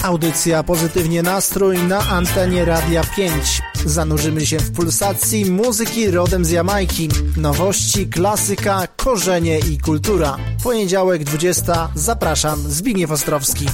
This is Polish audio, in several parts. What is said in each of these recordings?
Audycja Pozytywnie Nastrój na antenie Radia 5. Zanurzymy się w pulsacji muzyki rodem z Jamajki. Nowości, klasyka, korzenie i kultura. Poniedziałek 20. Zapraszam, Zbigniew Ostrowski.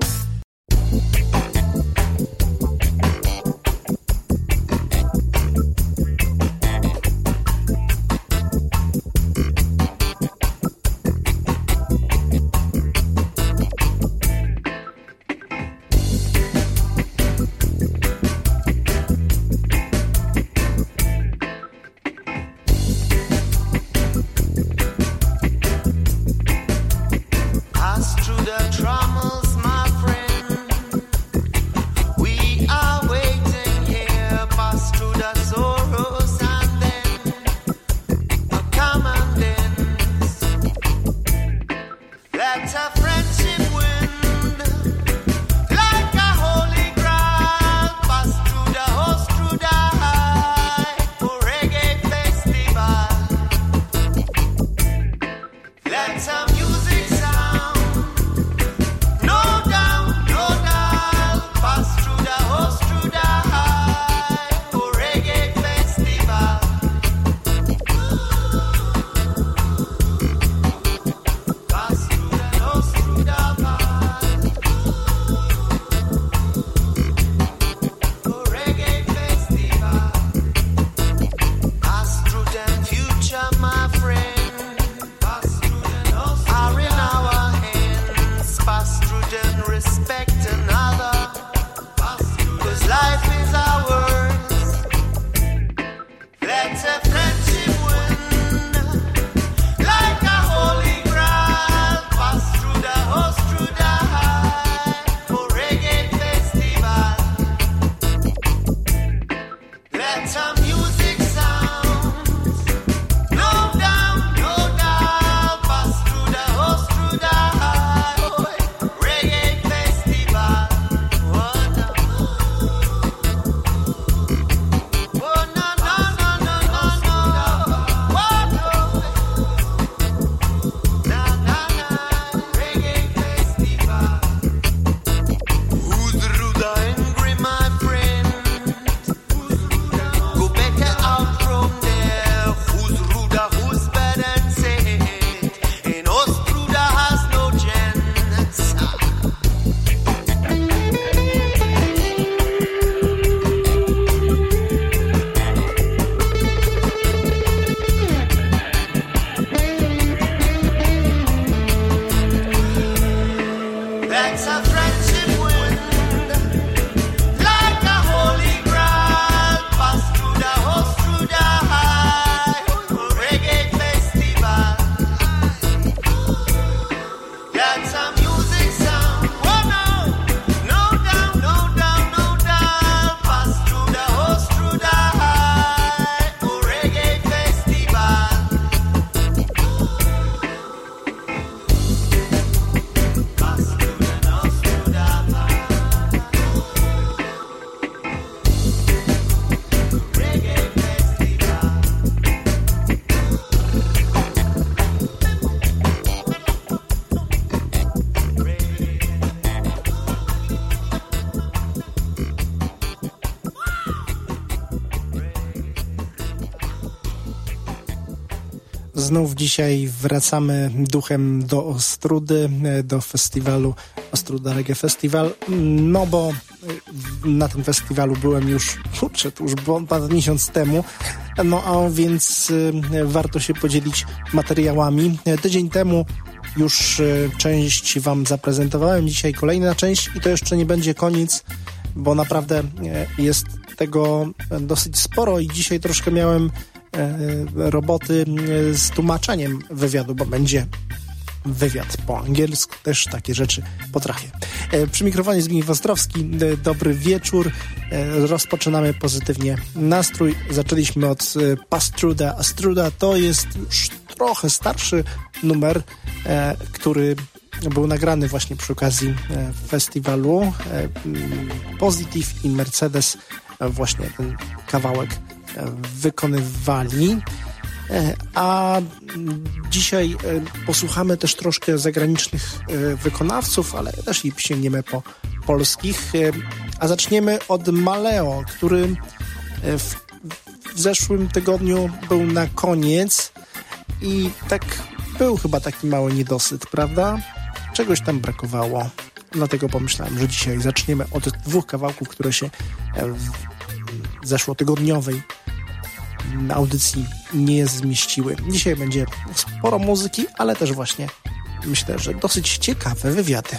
Znów dzisiaj wracamy duchem do Ostrudy, do festiwalu Ostruda Reggae Festival, no bo na tym festiwalu byłem już, to już było ponad miesiąc temu, no a więc warto się podzielić materiałami. Tydzień temu już część wam zaprezentowałem, dzisiaj kolejna część i to jeszcze nie będzie koniec, bo naprawdę jest tego dosyć sporo i dzisiaj troszkę miałem roboty z tłumaczeniem wywiadu, bo będzie wywiad po angielsku, też takie rzeczy potrafię. Przy mikrofonie Zbigniew Ostrowski, dobry wieczór. Rozpoczynamy Pozytywnie Nastrój. Zaczęliśmy od Pastruda. Astruda to jest już trochę starszy numer, który był nagrany właśnie przy okazji festiwalu. Positive i Mercedes właśnie ten kawałek wykonywali. A dzisiaj posłuchamy też troszkę zagranicznych wykonawców, ale też i sięgniemy po polskich, a zaczniemy od Maleo, który w zeszłym tygodniu był na koniec i tak był chyba taki mały niedosyt, prawda? Czegoś tam brakowało. Dlatego pomyślałem, że dzisiaj zaczniemy od 2 kawałków, które się w zeszłotygodniowej audycji nie zmieściły. Dzisiaj będzie sporo muzyki, ale też właśnie myślę, że dosyć ciekawe wywiady.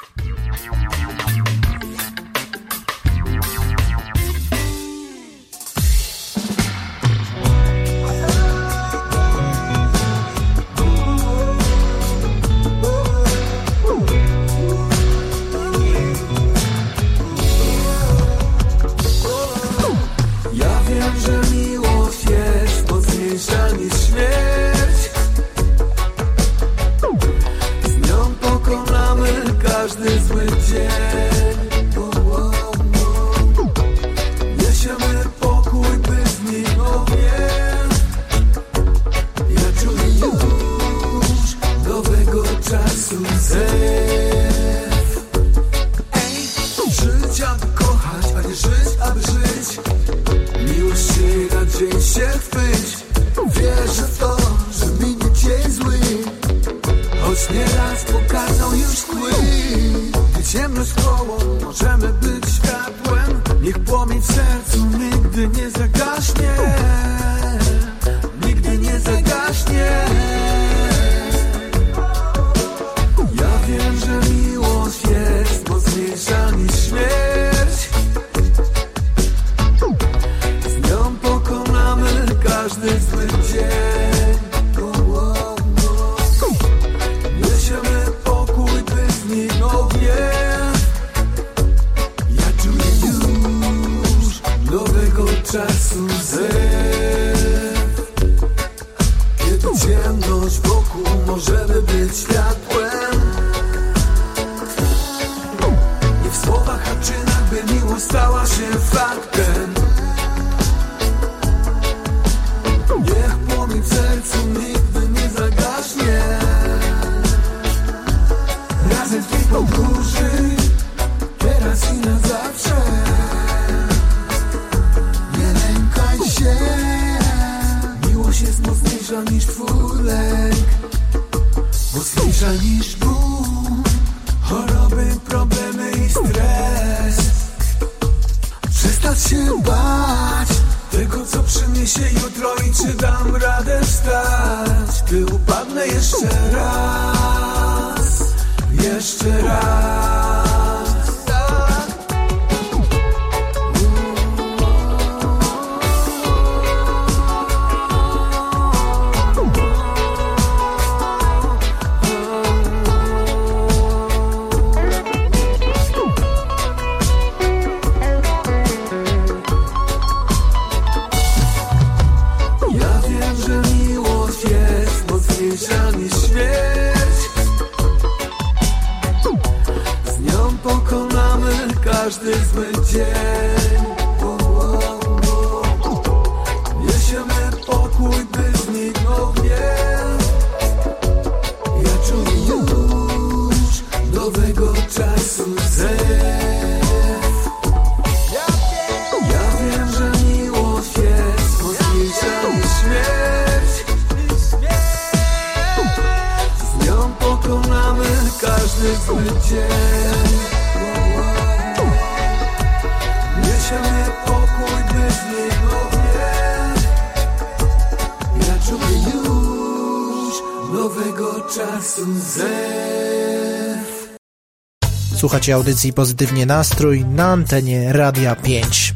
Słuchacie audycji Pozytywnie Nastrój na antenie Radia 5.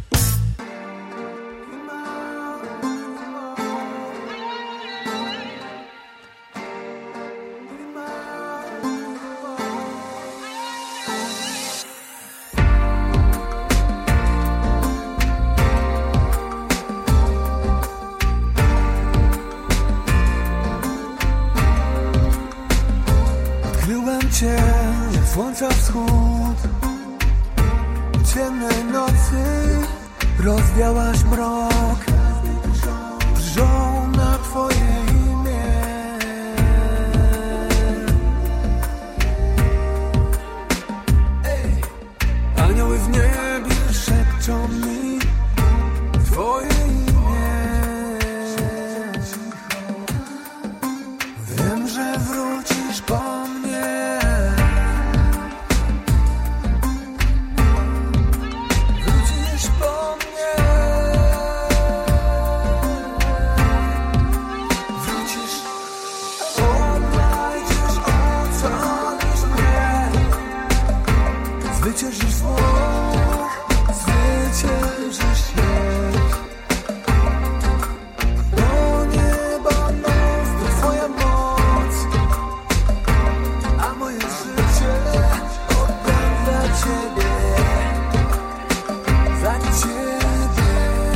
Zwyciężysz zło, zwyciężysz śmierć. Do nieba nos, to twoja moc, a moje życie oddam za ciebie, za ciebie.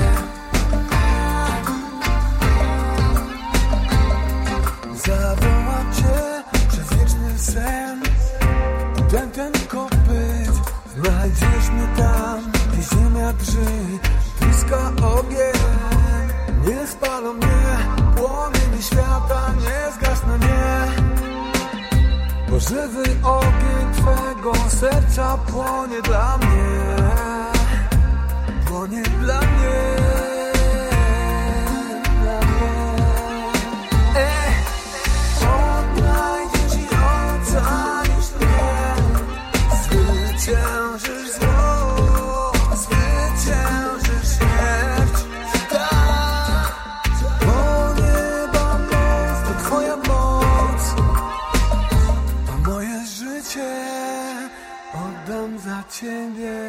Zawołam cię przez wieczny sen, ten kopyt, znajdziesz mnie tam, gdzie ziemia drży, bliska ogień. Nie spalą mnie płomienie świata, nie zgasną mnie, bo żywy ogień twego serca płonie dla mnie, płonie dla mnie. Zwyciężysz zło, zwyciężysz śmierć. Tak, bo nieba moc, to twoja moc, a moje życie oddam za ciebie.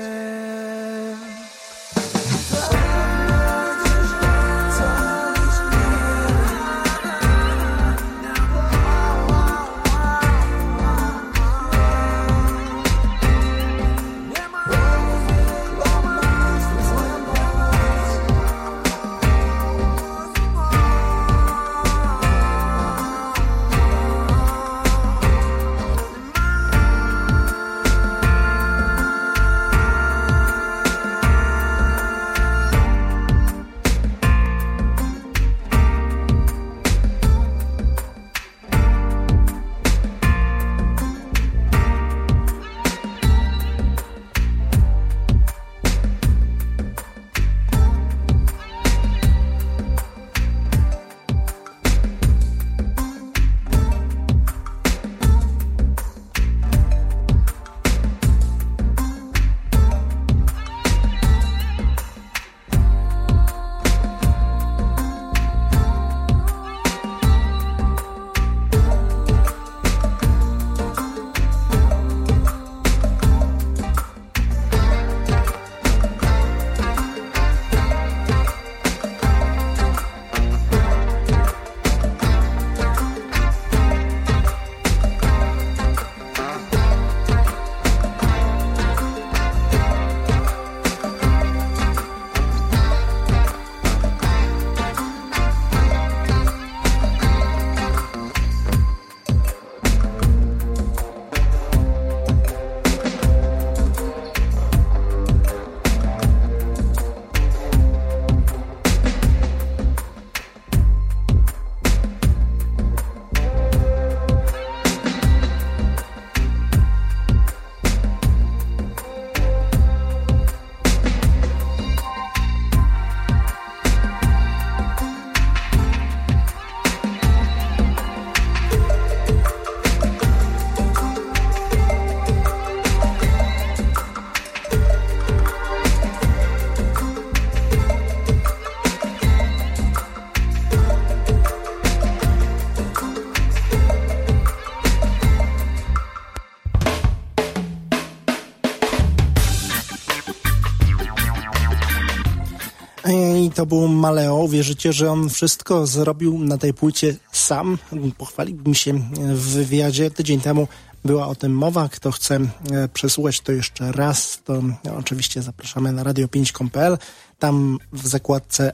I to był Maleo. Wierzycie, że on wszystko zrobił na tej płycie sam? Pochwaliłbym się w wywiadzie. Tydzień temu była o tym mowa. Kto chce przesłuchać to jeszcze raz, to oczywiście zapraszamy na radio5.pl. Tam w zakładce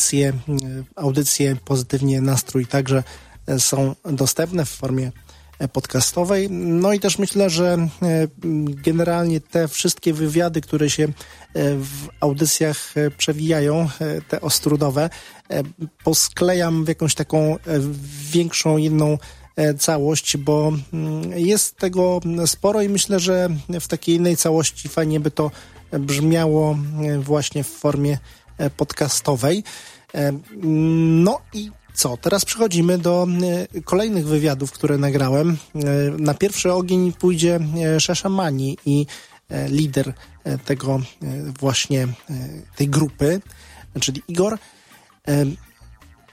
audycje Pozytywnie Nastrój także są dostępne w formie podcastowej. No i też myślę, że generalnie te wszystkie wywiady, które się w audycjach przewijają, te ostrudowe, posklejam w jakąś taką większą, jedną całość, bo jest tego sporo i myślę, że w takiej innej całości fajnie by to brzmiało właśnie w formie podcastowej. No i co? Teraz przechodzimy do kolejnych wywiadów, które nagrałem. Na pierwszy ogień pójdzie Shasha Mani i lider tego właśnie tej grupy, czyli Igor.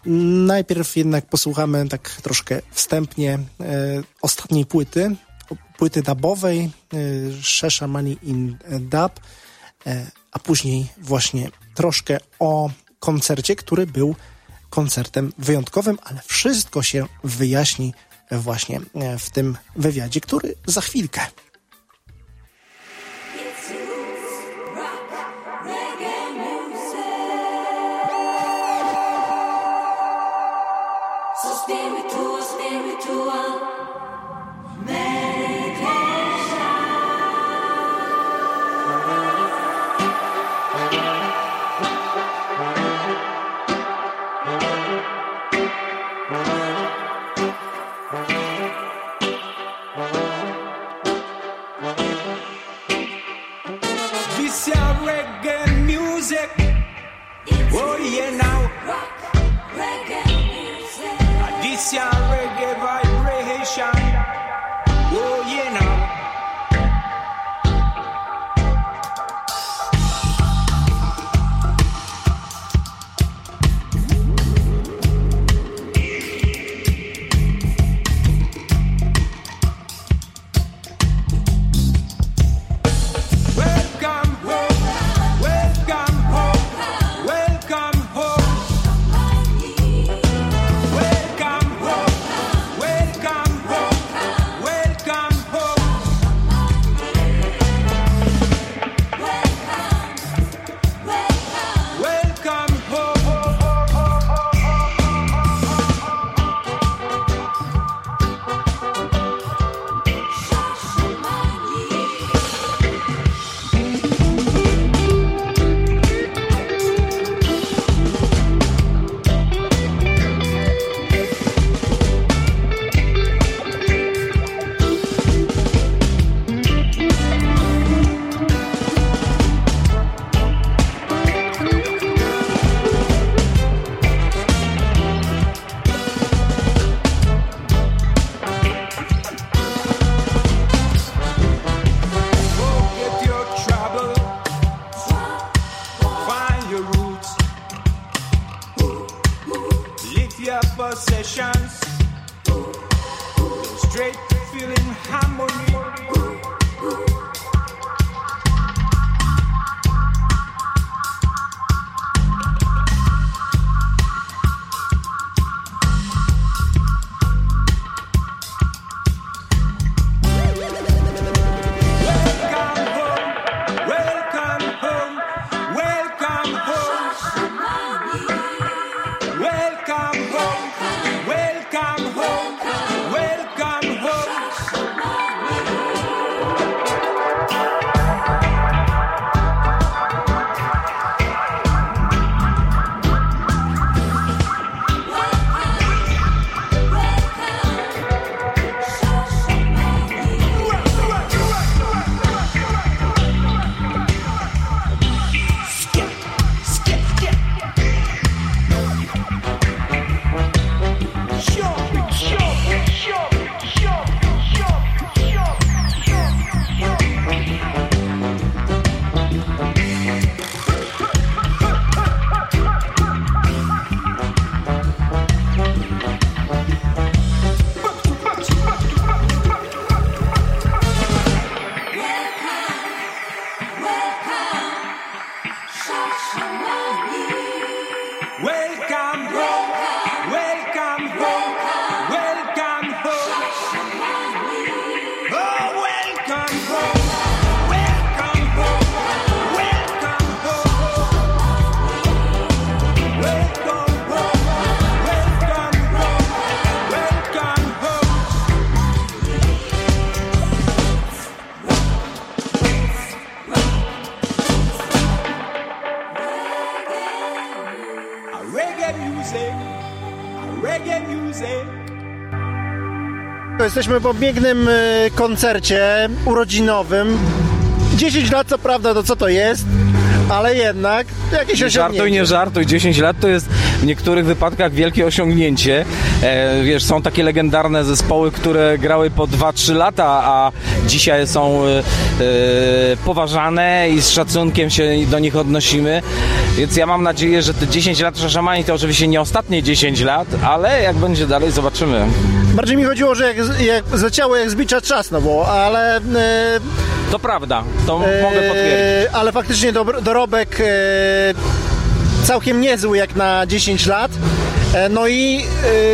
Najpierw jednak posłuchamy tak troszkę wstępnie ostatniej płyty. płyty dubowej Shasha Money in Dub, a później właśnie troszkę o koncercie, który był koncertem wyjątkowym, ale wszystko się wyjaśni właśnie w tym wywiadzie, który za chwilkę. Jesteśmy po pięknym koncercie urodzinowym. 10 lat, co prawda, to co to jest? ale jednak jakieś Nie żartuj, osiągnięcie. nie żartuj. 10 lat to jest w niektórych wypadkach wielkie osiągnięcie. Wiesz, są takie legendarne zespoły, które grały po 2-3 lata, a dzisiaj są poważane i z szacunkiem się do nich odnosimy. Więc ja mam nadzieję, że te 10 lat Szaszamani to oczywiście nie ostatnie 10 lat, ale jak będzie dalej, zobaczymy. Bardziej mi chodziło, że jak zleciało jak z bicza czas, no bo, ale... To prawda, to mogę potwierdzić. Ale faktycznie dorobek całkiem niezły jak na 10 lat. No i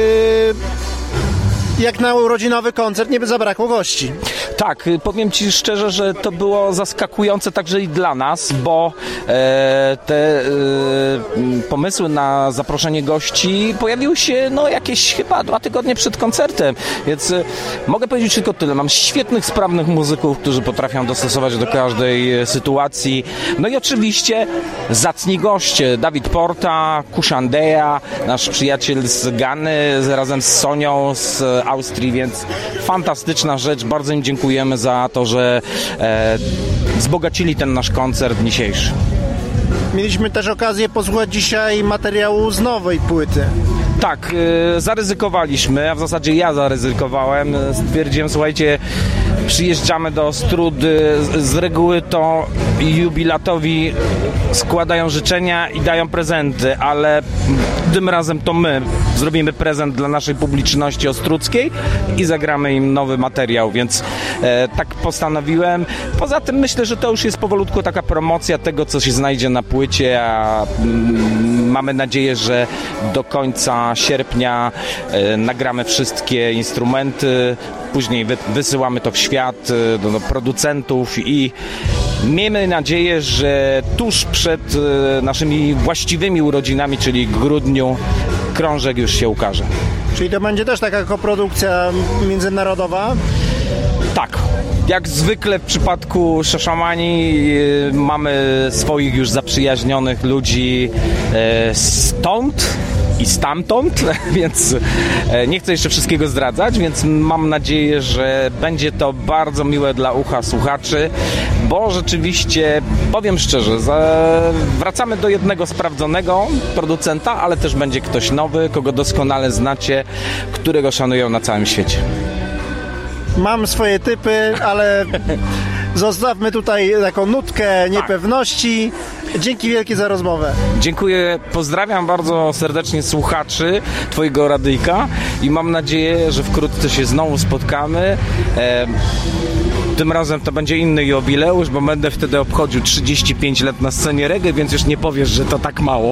jak na urodzinowy koncert nie by zabrakło gości. Tak, powiem Ci szczerze, że to było zaskakujące także i dla nas, bo te pomysły na zaproszenie gości pojawiły się jakieś chyba 2 tygodnie przed koncertem, więc mogę powiedzieć tylko tyle. Mam świetnych, sprawnych muzyków, którzy potrafią dostosować do każdej sytuacji. No i oczywiście zacni goście. Dawid Porta, Kushandea, nasz przyjaciel z Gany, razem z Sonią z Austrii, więc fantastyczna rzecz. Bardzo im dziękujemy za to, że wzbogacili ten nasz koncert dzisiejszy. Mieliśmy też okazję posłuchać dzisiaj materiału z nowej płyty. Tak, zaryzykowaliśmy, a w zasadzie ja zaryzykowałem. Stwierdziłem, słuchajcie, przyjeżdżamy do Ostródy, z reguły to jubilatowi składają życzenia i dają prezenty, ale tym razem to my zrobimy prezent dla naszej publiczności ostródzkiej i zagramy im nowy materiał, więc tak postanowiłem. Poza tym myślę, że to już jest powolutku taka promocja tego, co się znajdzie na płycie, a mamy nadzieję, że do końca sierpnia nagramy wszystkie instrumenty, później wysyłamy to w świat do producentów i miejmy nadzieję, że tuż przed naszymi właściwymi urodzinami, czyli w grudniu, krążek już się ukaże. Czyli to będzie też taka koprodukcja międzynarodowa? Tak. Jak zwykle w przypadku Szaszamani mamy swoich już zaprzyjaźnionych ludzi stąd i stamtąd, więc nie chcę jeszcze wszystkiego zdradzać, więc mam nadzieję, że będzie to bardzo miłe dla ucha słuchaczy, bo rzeczywiście, powiem szczerze, wracamy do jednego sprawdzonego producenta, ale też będzie ktoś nowy, kogo doskonale znacie, którego szanują na całym świecie. Mam swoje typy, ale zostawmy tutaj taką nutkę niepewności. Dzięki wielkie za rozmowę. Dziękuję, pozdrawiam bardzo serdecznie słuchaczy Twojego radyjka i mam nadzieję, że wkrótce się znowu spotkamy. Tym razem to będzie inny jubileusz, bo będę wtedy obchodził 35 lat na scenie reggae, więc już nie powiesz, że to tak mało.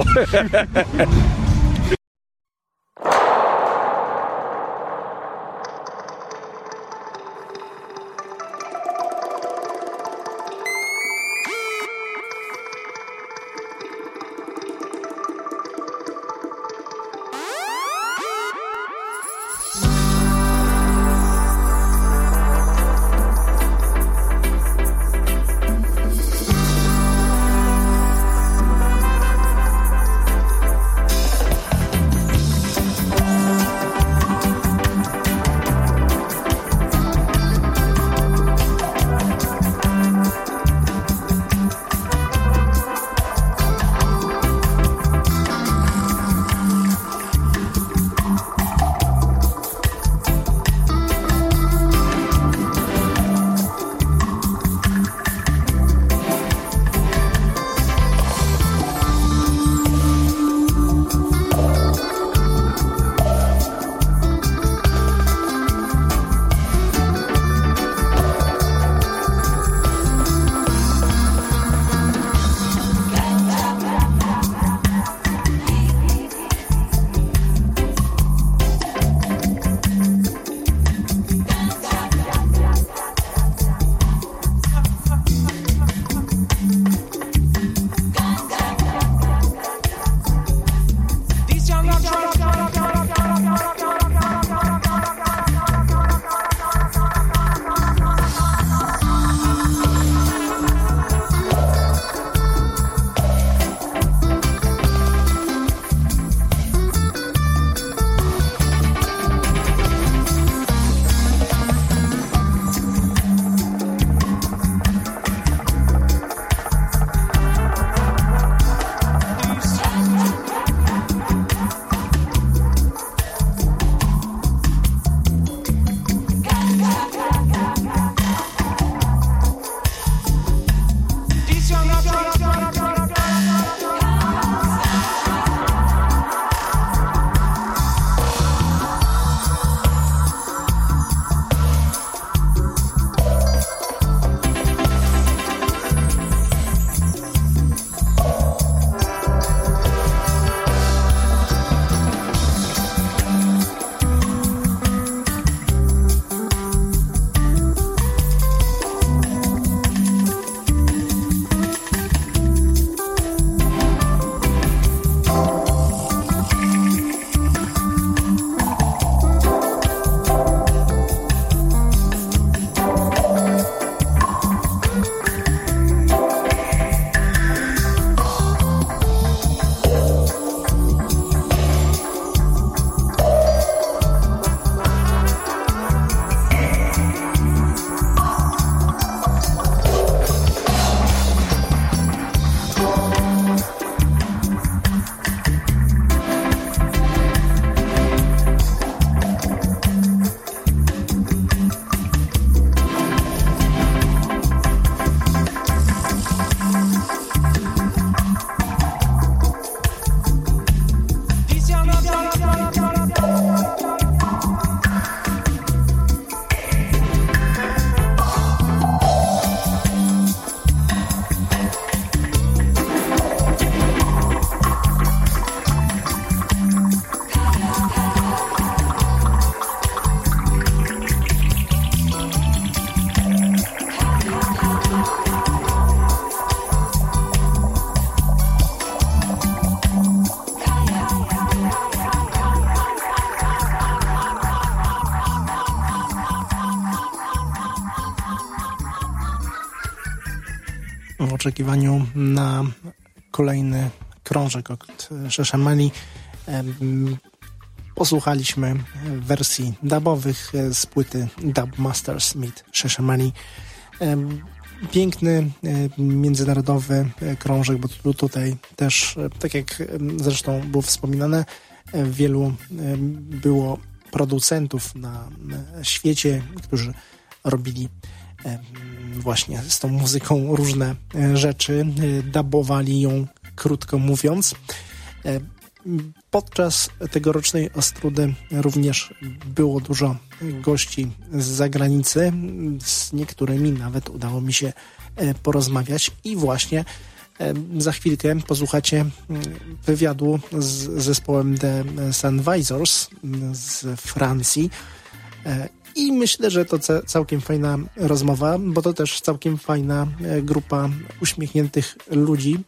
w oczekiwaniu na kolejny krążek od Shashamane posłuchaliśmy wersji dubowych z płyty Dub Masters meet Shashamane. Piękny, międzynarodowy krążek, bo tutaj też, tak jak zresztą było wspominane, wielu było producentów na świecie, którzy robili właśnie z tą muzyką różne rzeczy, dubowali ją, krótko mówiąc. Podczas tegorocznej Ostrudy również było dużo gości z zagranicy, z niektórymi nawet udało mi się porozmawiać i właśnie za chwilkę posłuchacie wywiadu z zespołem The Sennweisers z Francji i myślę, że to całkiem fajna rozmowa, bo to też całkiem fajna grupa uśmiechniętych ludzi,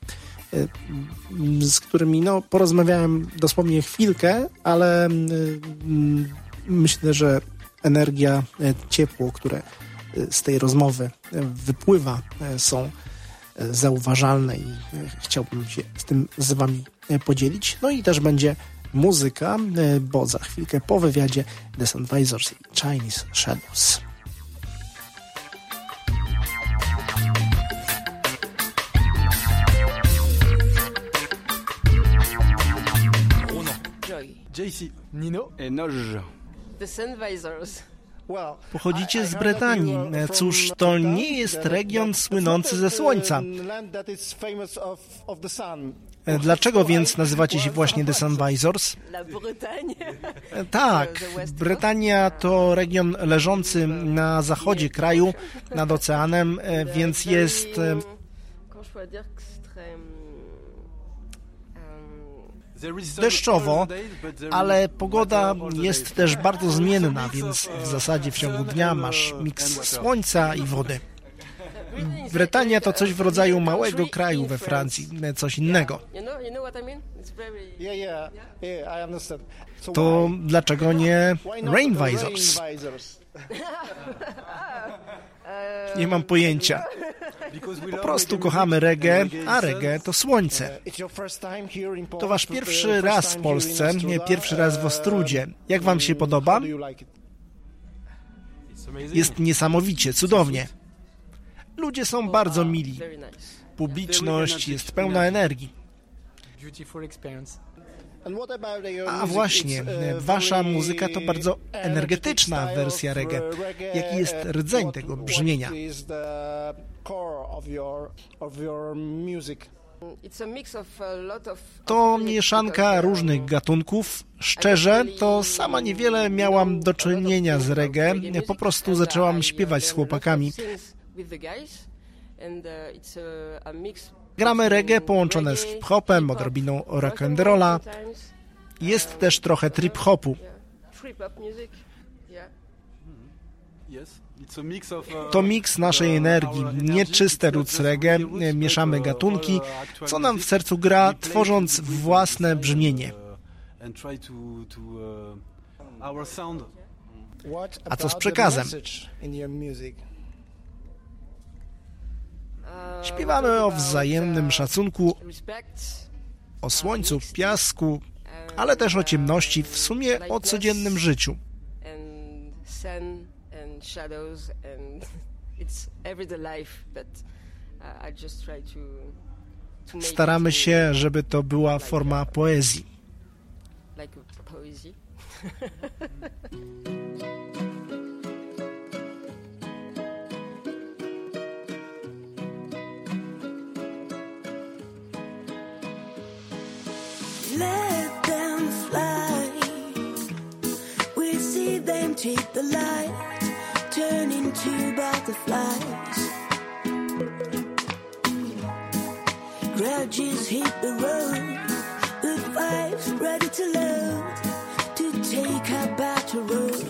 z którymi porozmawiałem dosłownie chwilkę, ale myślę, że energia, ciepło, które z tej rozmowy wypływa, są zauważalne i chciałbym się z tym z wami podzielić. No i też będzie muzyka, bo za chwilkę po wywiadzie The Sennweisers i Chinese Shadows. JC, Nino et Noge. The Sennweisers. Pochodzicie z Brytanii. Cóż, to nie jest region słynący ze słońca. Dlaczego więc nazywacie się właśnie The Sennweisers? La Bretagne. Tak, Brytania to region leżący na zachodzie kraju, nad oceanem, więc jest deszczowo, ale pogoda jest też bardzo zmienna, więc w zasadzie w ciągu dnia masz miks słońca i wody. Brytania to coś w rodzaju małego kraju we Francji, coś innego. To dlaczego nie Rainvisors? Nie mam pojęcia. Po prostu kochamy reggae, a reggae to słońce. To wasz pierwszy raz w Polsce, pierwszy raz w Ostrudzie. Jak wam się podoba? Jest niesamowicie, cudownie. Ludzie są bardzo mili. Publiczność jest pełna energii. A właśnie, wasza muzyka to bardzo energetyczna wersja reggae. Jaki jest rdzeń tego brzmienia? To mieszanka różnych gatunków. Szczerze, to sama niewiele miałam do czynienia z reggae. Po prostu zaczęłam śpiewać z chłopakami. Gramy reggae połączone z hip-hopem, odrobiną rock'n'rolla. Jest też trochę trip-hopu. To miks naszej energii, nieczyste roots reggae, mieszamy gatunki, co nam w sercu gra, tworząc własne brzmienie. A co z przekazem? Śpiewamy o wzajemnym szacunku, o słońcu, piasku, ale też o ciemności, w sumie o codziennym życiu. Staramy się, żeby to była forma poezji. Let them fly. We see them take the light, turn into butterflies. Grudges hit the road, with vibes ready to load, to take a battle road.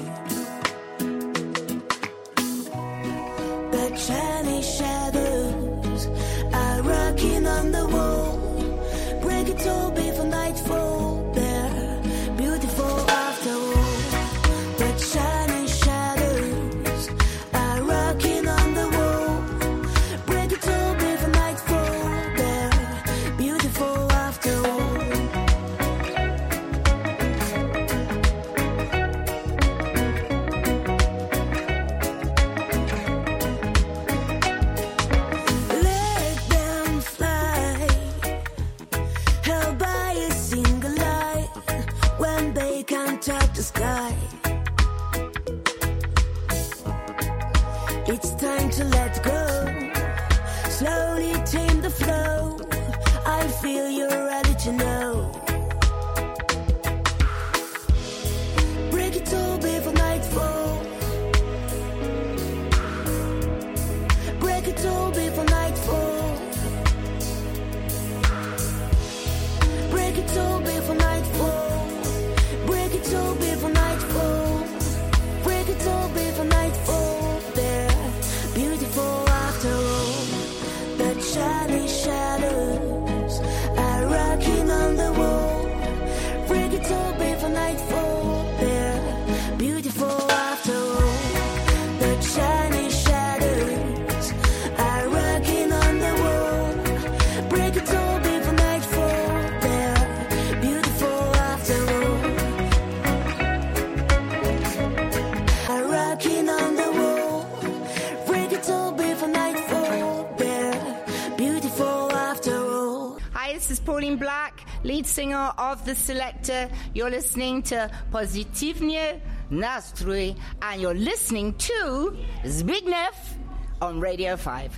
But shiny shadows are rocking on the wall. Break it all before nightfall. They're beautiful after all. But shiny shadows are rocking on the wall. Break it all before nightfall. this is Pauline Black, lead singer of The Selector. You're listening to Pozytywnie Nastrój, and you're listening to Zbigniew on Radio 5.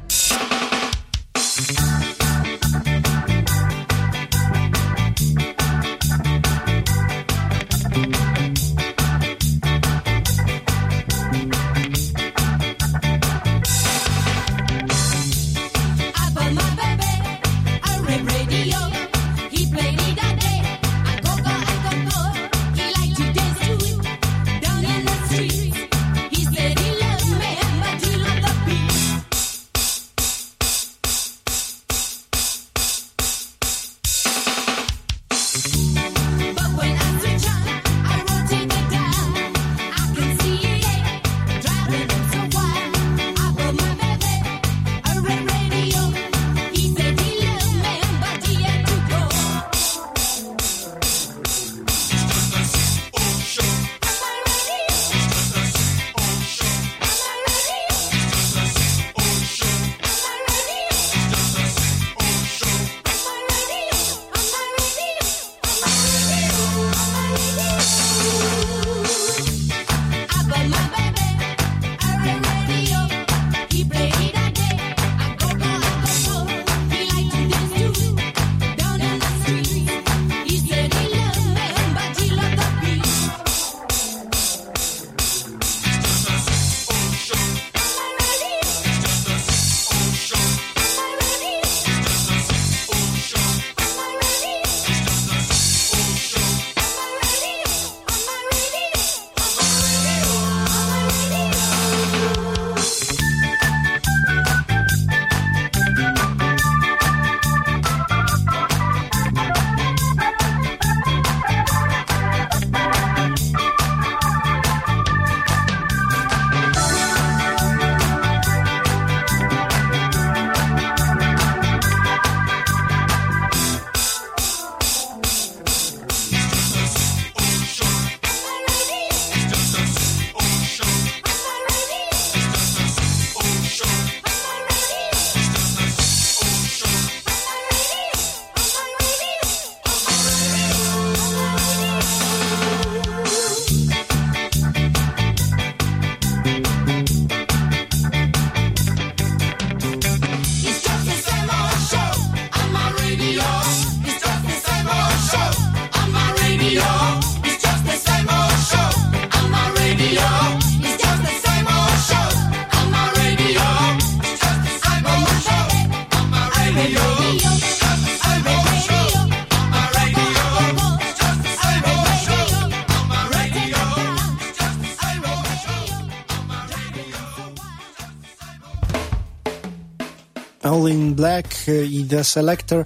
Pauline Black i The Selector.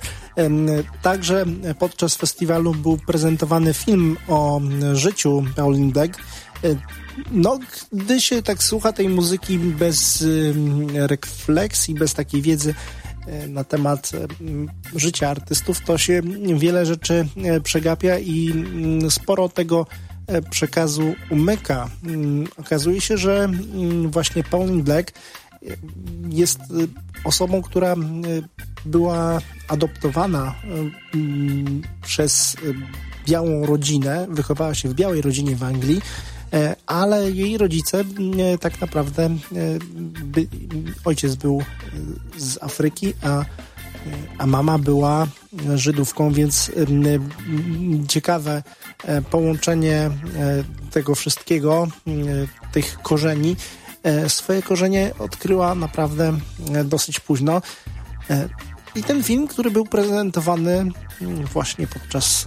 Także podczas festiwalu był prezentowany film o życiu Pauline Black. No, gdy się tak słucha tej muzyki bez refleksji, bez takiej wiedzy na temat życia artystów, to się wiele rzeczy przegapia i sporo tego przekazu umyka. Okazuje się, że właśnie Pauline Black jest osobą, która była adoptowana przez białą rodzinę, wychowała się w białej rodzinie w Anglii, ale jej rodzice tak naprawdę, ojciec był z Afryki, a mama była Żydówką, więc ciekawe połączenie tego wszystkiego, tych korzeni. Swoje korzenie odkryła naprawdę dosyć późno. I ten film, który był prezentowany właśnie podczas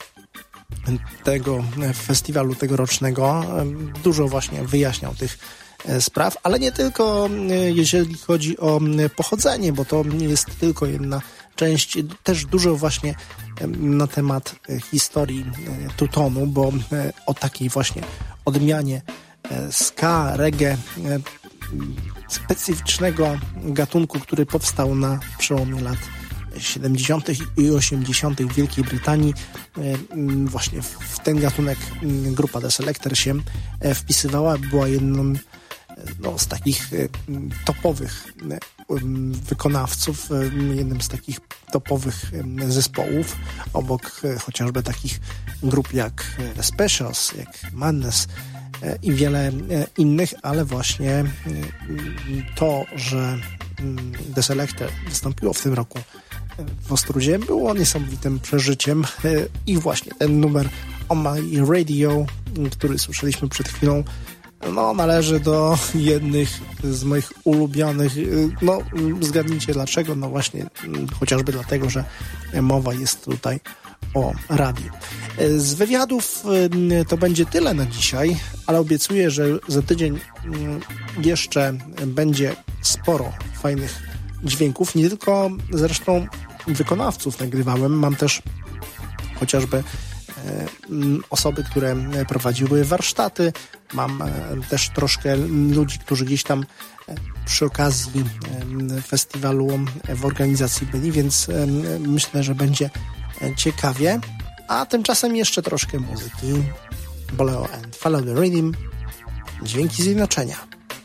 tego festiwalu tegorocznego, dużo właśnie wyjaśniał tych spraw, ale nie tylko jeżeli chodzi o pochodzenie, bo to nie jest tylko jedna część, też dużo właśnie na temat historii tutonu, bo o takiej właśnie odmianie ska, reggae, specyficznego gatunku, który powstał na przełomie lat 70. i 80. w Wielkiej Brytanii. Właśnie w ten gatunek grupa The Selector się wpisywała, była jedną z takich topowych wykonawców, jednym z takich topowych zespołów, obok chociażby takich grup jak Specials, jak Madness i wiele innych, ale właśnie to, że The Selecter wystąpiło w tym roku w Ostródzie, było niesamowitym przeżyciem i właśnie ten numer On My Radio, który słyszeliśmy przed chwilą, należy do jednych z moich ulubionych. Zgadnijcie dlaczego. Właśnie chociażby dlatego, że mowa jest tutaj o radiu. Z wywiadów to będzie tyle na dzisiaj, ale obiecuję, że za tydzień jeszcze będzie sporo fajnych dźwięków. Nie tylko zresztą wykonawców nagrywałem. Mam też chociażby osoby, które prowadziły warsztaty. Mam też troszkę ludzi, którzy gdzieś tam przy okazji festiwalu w organizacji byli, więc myślę, że będzie ciekawie. A tymczasem jeszcze troszkę muzyki. Bolero and Follow the Rhythm. Dźwięki Zjednoczenia.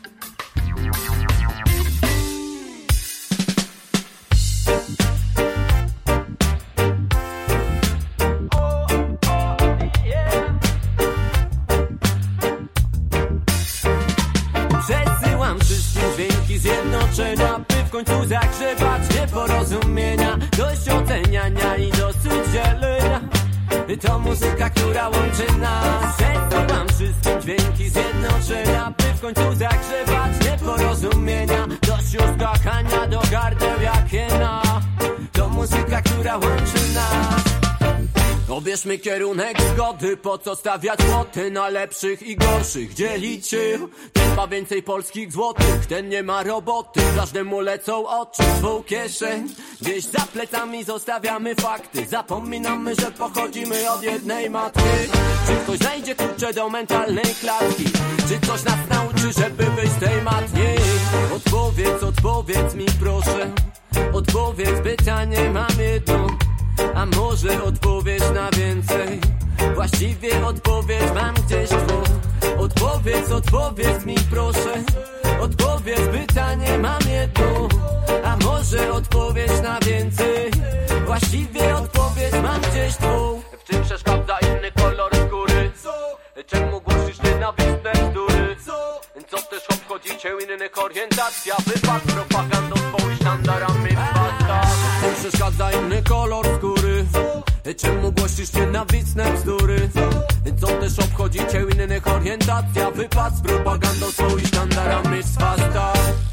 Zjednoczenia, by w końcu zagrzebać nieporozumienia, dość oceniania i dosyć dzielenia. To muzyka, która łączy nas. Przesyłam wszystkim dźwięki zjednoczenia, by w końcu zagrzebać nieporozumienia, dość już kochania do gardeł jak jena. To muzyka, która łączy nas. Obierzmy kierunek zgody, po co stawiać płoty na lepszych i gorszych, dzielić się. Ten ma więcej polskich złotych, ten nie ma roboty, każdemu lecą oczy w swą kieszeń. Gdzieś za plecami zostawiamy fakty, zapominamy, że pochodzimy od jednej matki. Czy ktoś znajdzie klucze do mentalnej klatki? Czy ktoś nas nauczy, żeby wyjść z tej matni? Odpowiedz mi proszę, odpowiedz, pytanie mam jedno. A może odpowiesz na więcej? Właściwie odpowiedź mam gdzieś tu. Odpowiedz mi proszę. Odpowiedz, pytanie mam jedno. A może odpowiesz na więcej? Właściwie odpowiedź mam gdzieś tu. W czym przeszkadza inny kolor skóry? Czemu głosisz nienawistne bzdury? Co też obchodzi cię innych orientacja? Wypad propagandą swoimi sztandarami basta. W czym przeszkadza inny kolor skóry? Czemu głosisz nienawistne bzdury? Co też obchodzi cię innych orientacja? Wypad z propagandą swoimi sztandarami basta.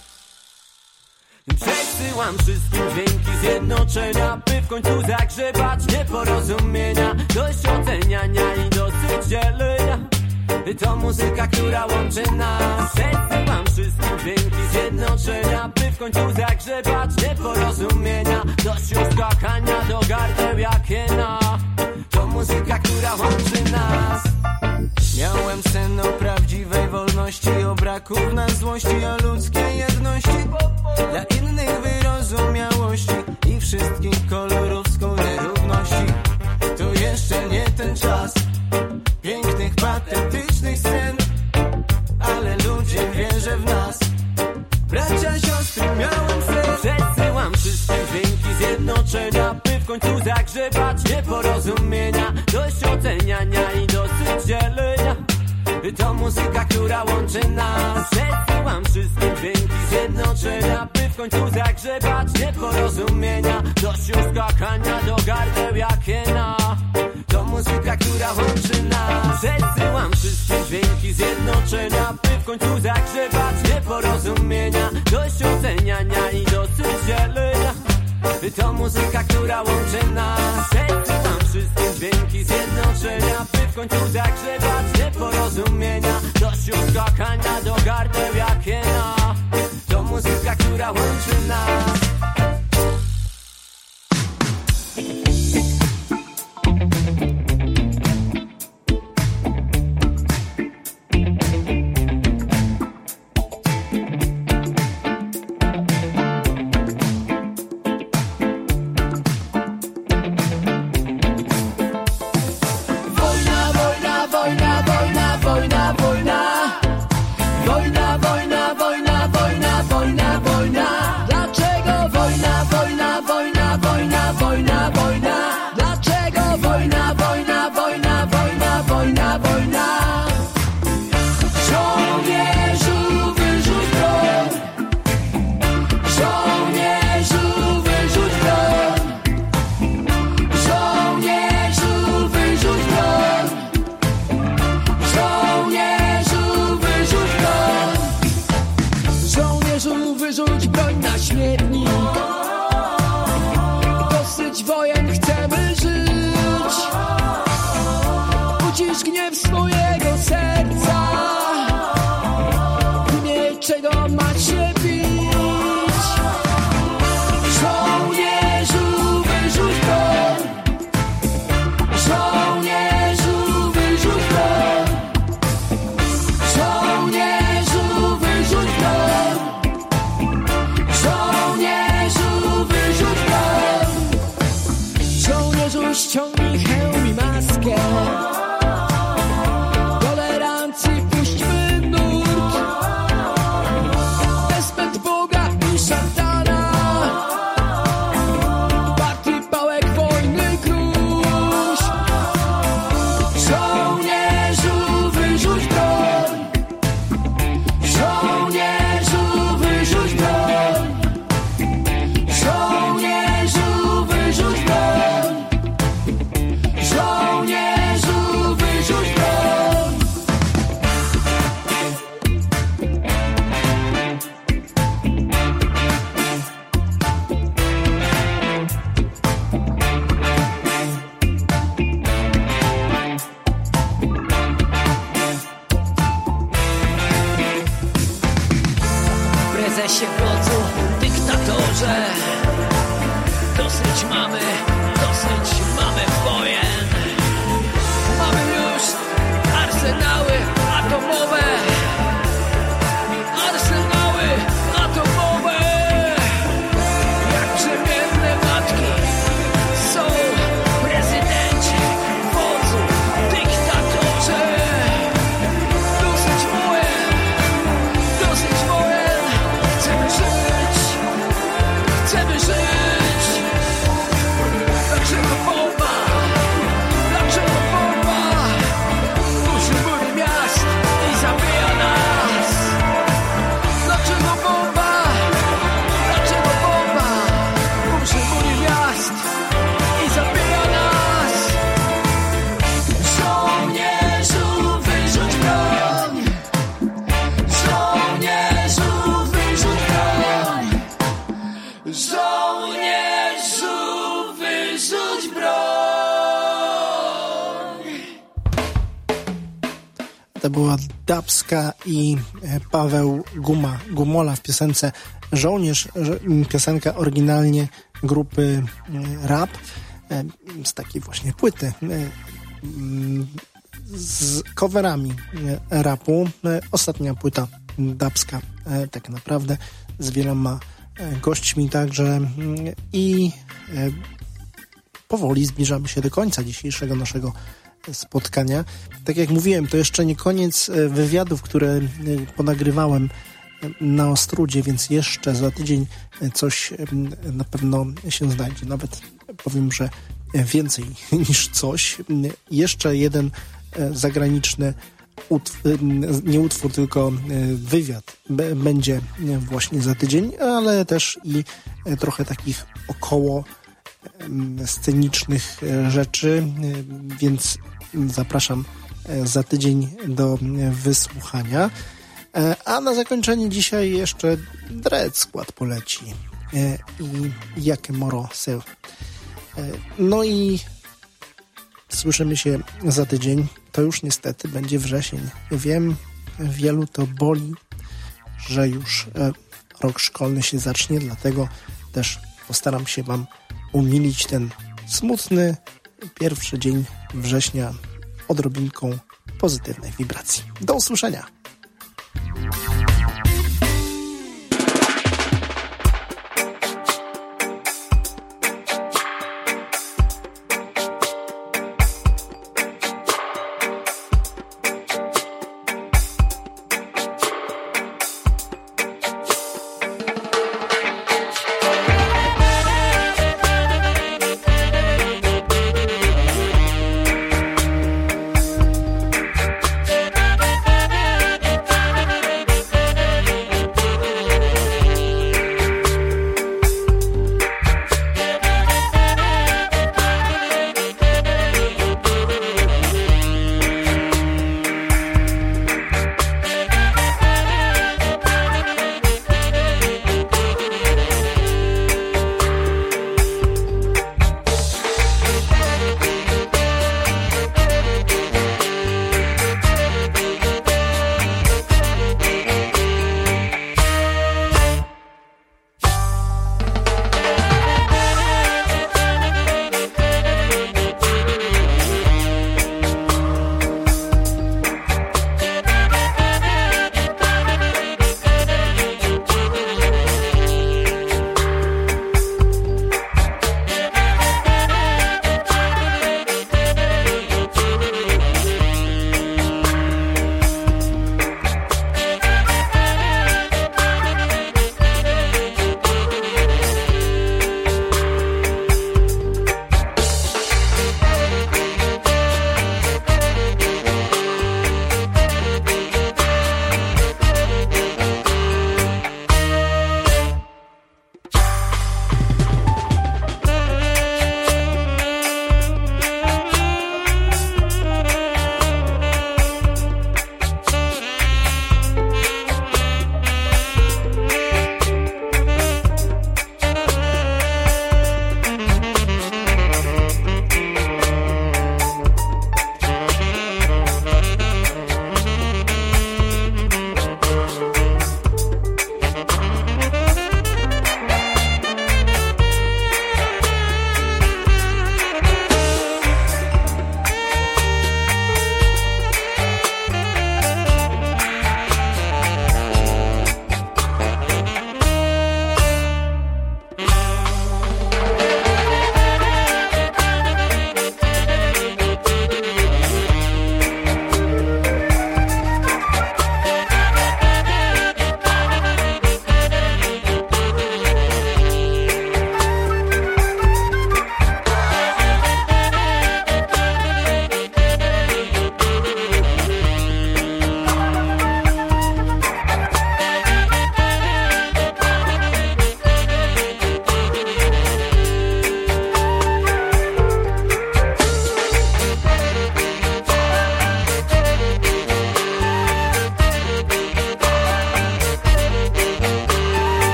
Przesyłam wszystkim dźwięki zjednoczenia, by w końcu zagrzebać nieporozumienia, dość oceniania i dosyć dzielenia. To muzyka, która łączy nas. Przesyłam wszystkim dźwięki zjednoczenia, by w końcu zagrzebać nieporozumienia, dość już kochania do gardeł jak jena. To muzyka, która łączy nas. Miałem sen o prawdziwej wolności, o braku w nas złości, o ludzkiej jedności, dla innych wyrozumiałości i wszystkich kolorów skóry równości. To jeszcze nie ten czas pięknych, patetycznych scen, ale ludzie wierzą w nas. Bracia, siostry, miałem sen. Przesyłam wszystkim dźwięki zjednoczenia, by w końcu zagrzebać nieporozumienia, dość oceniania i dosyć dzielenia. To muzyka, która łączy nas. Przesyłam wszystkim dźwięki zjednoczenia, by w końcu zagrzebać nieporozumienia, dość już kochania do gardeł jak jena. To muzyka, która łączy nas. Przesyłam wszystkim dźwięki zjednoczenia, by w końcu zagrzebać nieporozumienia, dość oceniania i dosyć dzielenia. To muzyka, która łączy nas. Przesyłam wszystkim dźwięki zjednoczenia, by w końcu zagrzebać nieporozumienia, dość już kochania do gardeł jak jena. To muzyka, która łączy nas. Wojna, wojna, wojna, wojna, wojna, wojna, wojna. śmietnik. Dosyć wojen, chcemy żyć. Ucisz gniew swojego serca. Nie czego macie bić. Żołnierzu, wyrzuć broń. Żołnierzu, wyrzuć broń. Żołnierzu, wyrzuć broń. Żołnierzu, wyrzuć broń. Żołnierzu, ściągnij hełm i maskę. Tolerancji puśćmy nurt. Despekt Boga i szatana. Partii pałek wojny gruź. Żołnierzu, wyrzuć broń. Żołnierzu, wyrzuć broń. Żołnierzu, wyrzuć broń. Żołnierzu, wyrzuć broń. Prezesie, wodzu, dyktatorze. Dosyć mamy wojen. Mamy już arsenały atomowe. Arsenały atomowe. Jak brzemienne matki są prezydenci, wodzu, dyktatorze. Dosyć wojen. Chcemy żyć. Chcemy żyć. Dlaczego bomba? Dlaczego bomba? Burzy bury miast i zabija nas. Dlaczego bomba? Dlaczego bomba? Burzy bury miast i zabija nas. Żołnierzu, wyrzuć broń. Żołnierzu, wyrzuć broń. Żołnierzu, wyrzuć broń. To była Dubska i Paweł Gumola w piosence Żołnierz, piosenka oryginalnie grupy Rap, z takiej właśnie płyty z coverami rapu. Ostatnia płyta Dubska tak naprawdę z wieloma gośćmi także i powoli zbliżamy się do końca dzisiejszego naszego spotkania. Tak jak mówiłem, to jeszcze nie koniec wywiadów, które ponagrywałem na Ostrudzie, więc jeszcze za tydzień coś na pewno się znajdzie. Nawet powiem, że więcej niż coś. Jeszcze jeden zagraniczny nie utwór, tylko wywiad będzie właśnie za tydzień, ale też i trochę takich około scenicznych rzeczy, więc zapraszam za tydzień do wysłuchania. A na zakończenie dzisiaj jeszcze Dread Skład poleci i Jakie Moro Seł. No i słyszymy się za tydzień. To już niestety będzie wrzesień. Wiem, wielu to boli, że już rok szkolny się zacznie, dlatego też postaram się Wam umilić ten smutny pierwszy dzień września odrobinką pozytywnej wibracji. Do usłyszenia!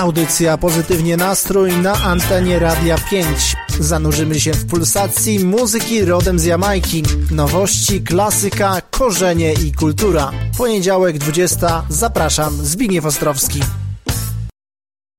Audycja Pozytywnie Nastrój na antenie Radia 5. Zanurzymy się w pulsacji muzyki rodem z Jamajki. Nowości, klasyka, korzenie i kultura. Poniedziałek 20. Zapraszam, Zbigniew Ostrowski.